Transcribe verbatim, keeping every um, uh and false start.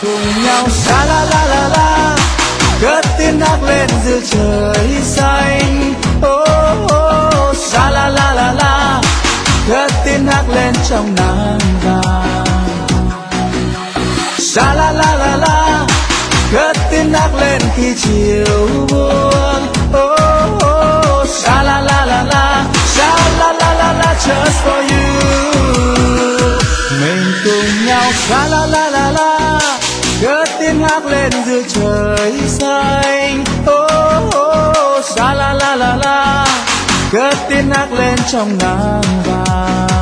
cùng nhau sa la la la la, cất tiếng hát lên giữa trời xanh. Oh, oh, sa la la la la, cất tiếng hát lên trong nắng vàng. Sa la la la la, cất tiếng hát lên khi chiều buông. Oh, oh, sa la la la la, sa la la la la, just for you. Mình cùng nhau sa la la la la, cất tiếng hát lên giữa trời xanh. Oh, oh, sa la la la la, cất tiếng hát lên trong nắng vàng.